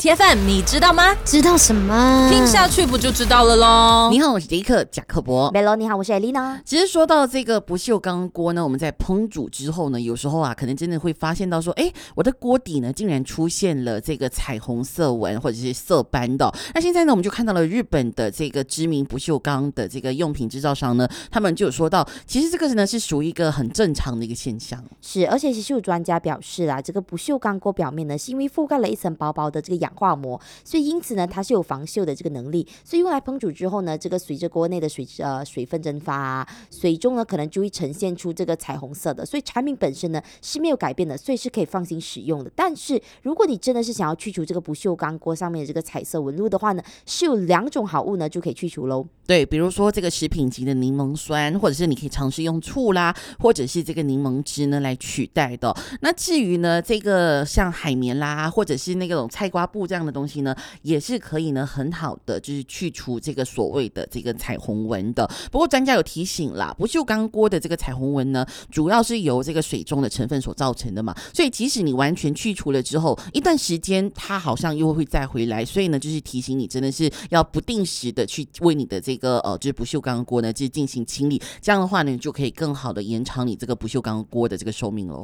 TFM 你知道吗？ 知道什么？ 听下去不就知道了咯。 你好，我是迪克贾克伯。 Hello， 你好，我是艾丽娜。 其实说到这个不锈钢锅呢，我们在烹煮之后呢，有时候啊，可能真的会发现到说，我的锅底呢竟然出现了这个彩虹色纹或者是色斑的。那现在呢，我们就看到了日本的这个知名不锈钢的这个用品制造商呢，他们就有说到，其实这个呢是属于一个很正常的一个现象。 是，而且其实有专家表示啦，这个不锈钢锅表面呢，是因为覆盖了一层薄薄的这个氧化膜，所以因此呢，它是有防锈的这个能力。所以用来烹煮之后呢，这个随着锅内的水分蒸发啊，水中呢可能就会呈现出这个彩虹色的。所以产品本身呢是没有改变的，所以是可以放心使用的。但是如果你真的是想要去除这个不锈钢锅上面的这个彩色纹路的话呢，是有2种好物呢就可以去除喽。 对，比如说这个食品级的柠檬酸，或者是你可以尝试用醋啦，或者是这个柠檬汁呢来取代的。那至于呢，这个像海绵啦，或者是那种菜瓜布这样的东西呢，也是可以呢很好的就是去除这个所谓的这个彩虹纹的。不过专家有提醒啦，不锈钢锅的这个彩虹纹呢，主要是由这个水中的成分所造成的嘛，所以即使你完全去除了之后，一段时间它好像又会再回来，所以呢，就是提醒你真的是要不定时的去为你的这个就是不锈钢锅呢，就是进行清理，这样的话呢，你就可以更好的延长你这个不锈钢锅的这个寿命咯。